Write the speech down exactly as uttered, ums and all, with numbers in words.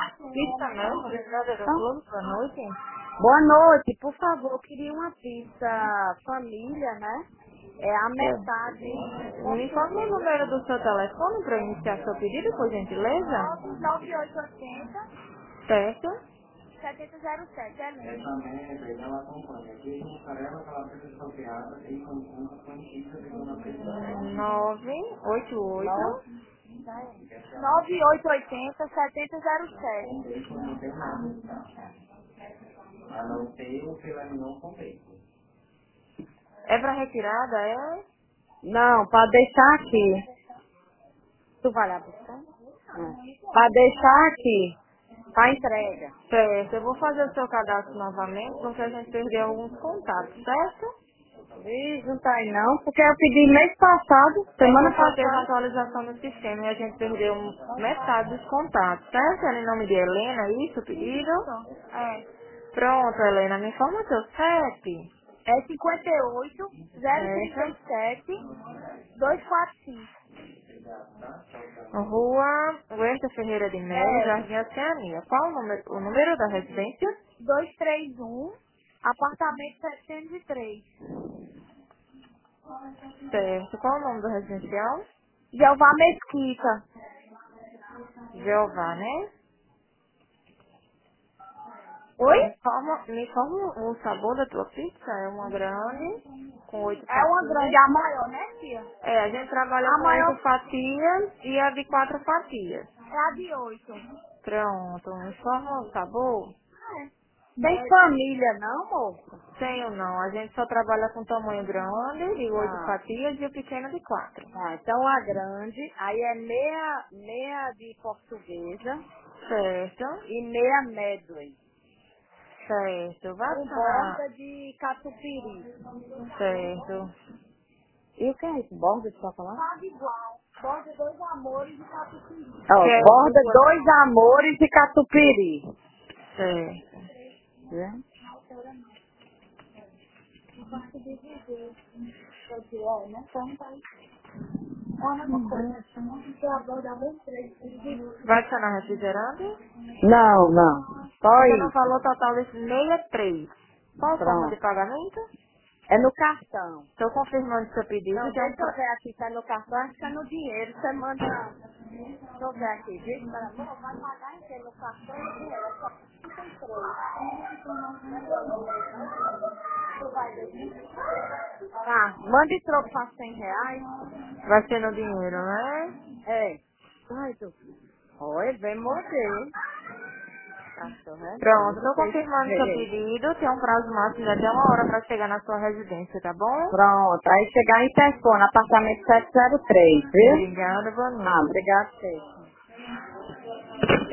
Pizza não, obrigada, Hã? Globo, boa noite. Boa noite, por favor, eu queria uma pizza família, né? É a metade É. Me informa o portuguesa. número do seu telefone para iniciar seu pedido, por gentileza. nove oito oito zero, Certo? sete zero sete, é mesmo. nove oito Nove oito. nove oito oito zero, sete zero sete. É para retirada, é? Não, para deixar aqui. Tu vai lá buscar? Para deixar aqui, para entrega. Certo, eu vou fazer o seu cadastro novamente, porque a gente perdeu alguns contatos, certo? Ih, não tá aí não, porque eu pedi mês passado, É semana porque teve uma passada. atualização no sistema e a gente perdeu um- metade dos contatos, certo? Era em nome de Helena, é isso o pedido? Isso, é. Pronto, Helena, me informa seu C E P. É cinquenta e oito, zero trinta Certo? e sete, duzentos e quarenta e cinco. Rua Huerta Ferreira de Melo, É, Jardim Oceania. Qual o número, o número da residência? duzentos e trinta e um, apartamento setecentos e três. Certo. Qual o nome do residencial? Jeová Mesquita. Jeová, né? Oi? Me informa, me informa o sabor da tua pizza. É uma grande, com oito É uma grande, fatias. a maior, né, tia? É, a gente trabalha A com oito maior fatias e a de quatro fatias. é a de oito. Pronto. Me informa o sabor? É. Tem família, não, moça? Tenho não. A gente só trabalha com tamanho grande, de oito Ah, fatias, e o pequeno de quatro. ah, então a grande, aí é meia, meia de portuguesa Certo. e meia medley. Certo. Vai Com adicionar. borda de catupiry. Certo. E o que é isso? Borda de chocolate? Nada igual. Borda dois amores de catupiry. Ó, Quer borda duas? dois amores de catupiry. Certo. Né? Vai adicionar refrigerante? Não, não. Só Fica no isso. valor total de sessenta e três. Qual a forma de Pronto. pagamento? É no cartão. Estou confirmando seu pedido. Não, Já deixa eu entra... ver aqui se é no cartão, acho que é no dinheiro. Você manda. Deixa eu ver aqui, viu? Espera, amor, vai pagar em que no cartão e no dinheiro? É só trinta e três. Tá, manda e troco para cem reais. Vai ser no dinheiro, né? É. Ai, tu. Oi, vem morder. Cachorro é Pronto, doido. estou confirmando seu Ei. pedido. Tem um prazo máximo de até uma hora para chegar na sua residência, tá bom? Pronto, aí chegar em telefone, apartamento setecentos e três, viu? Obrigada, boa Ah, noite. obrigado, Sheila.